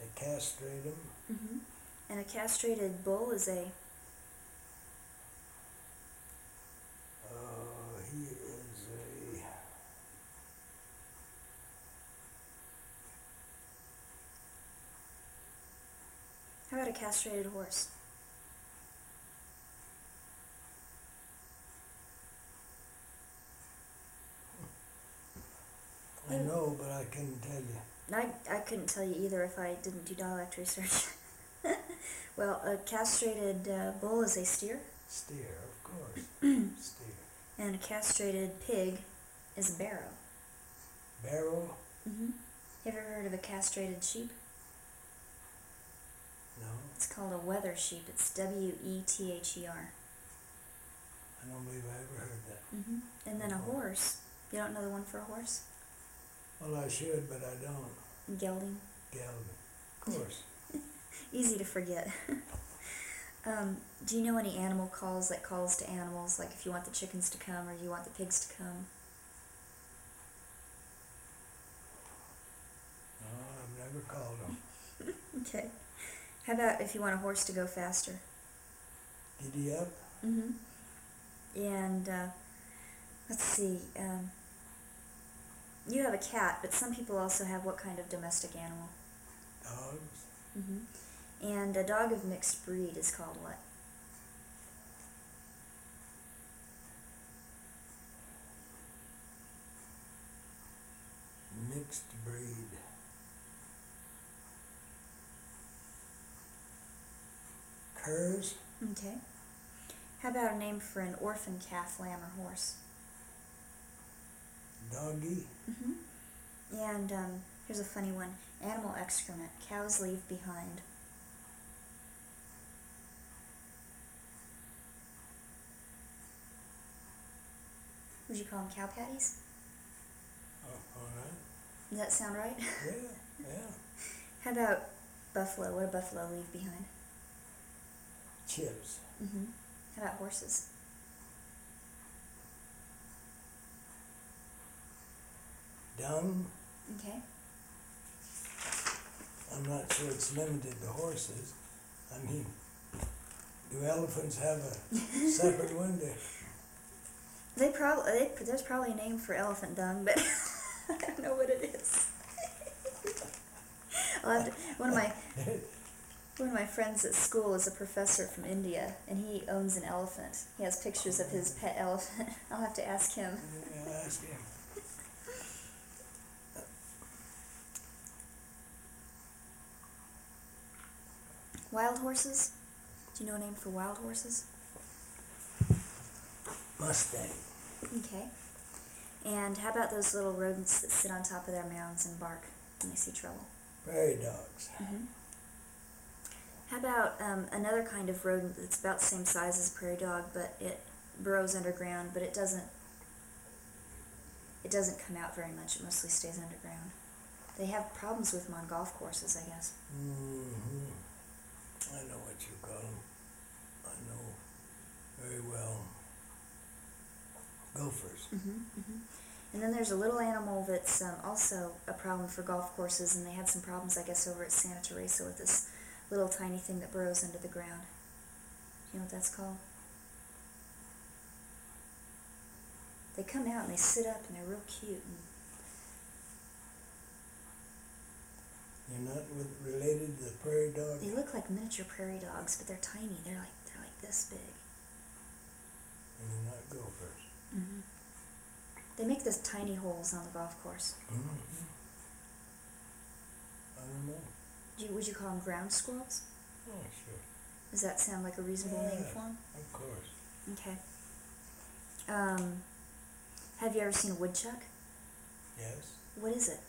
castrate them. Mm-hmm. And a castrated bull is a... He is a... How about a castrated horse? I know, but I couldn't tell you. I couldn't tell you either if I didn't do dialect research. Well, a castrated bull is a steer. Steer, of course. Steer. And a castrated pig is a barrow. Barrel? Mm-hmm. Have you ever heard of a castrated sheep? No. It's called a wether sheep. It's W-E-T-H-E-R. I don't believe I ever heard that. Mm-hmm. And then a horse. You don't know the one for a horse? Well, I should, but I don't. Gelding. Gelding. Of course. Easy to forget. Do you know any animal calls, like calls to animals, like if you want the chickens to come or you want the pigs to come? No, I've never called them. Okay. How about if you want a horse to go faster? Giddy up? Mm-hmm. And, let's see, you have a cat, but some people also have what kind of domestic animal? Dogs? Mm-hmm. And a dog of mixed breed is called what? Mixed breed. Curs? Okay. How about a name for an orphan calf, lamb, or horse? Doggy? Mm-hmm. And here's a funny one. Animal excrement. Cows leave behind. Would you call them cow patties? Oh, all right. Does that sound right? Yeah, yeah. How about buffalo? What do buffalo leave behind? Chips. Mm-hmm. How about horses? Dung? Okay. I'm not sure it's limited to horses. I mean, do elephants have a separate one? There's probably a name for elephant dung, but I don't know what it is. I'll have to, one of my friends at school is a professor from India, and he owns an elephant. He has pictures of his pet elephant. I'll have to ask him. Yeah, ask him. Wild horses? Do you know a name for wild horses? Mustang. Okay. And how about those little rodents that sit on top of their mounds and bark when they see trouble? Prairie dogs. Mm-hmm. How about another kind of rodent that's about the same size as a prairie dog, but it burrows underground, but it doesn't come out very much. It mostly stays underground. They have problems with them on golf courses, I guess. Mm-hmm. I know what you call them. I know very well. Gophers. Mm-hmm, mm-hmm. And then there's a little animal that's also a problem for golf courses, and they had some problems, I guess, over at Santa Teresa with this little tiny thing that burrows under the ground. Do you know what that's called? They come out and they sit up and they're real cute. You're not related to the prairie dog? They look like miniature prairie dogs, but they're tiny. They're like this big. And they're not gophers. Mm-hmm. They make those tiny holes on the golf course. Mm-hmm. I don't know. Would you call them ground squirrels? Oh, sure. Does that sound like a reasonable name for them? Of course. Okay. Have you ever seen a woodchuck? Yes. What is it?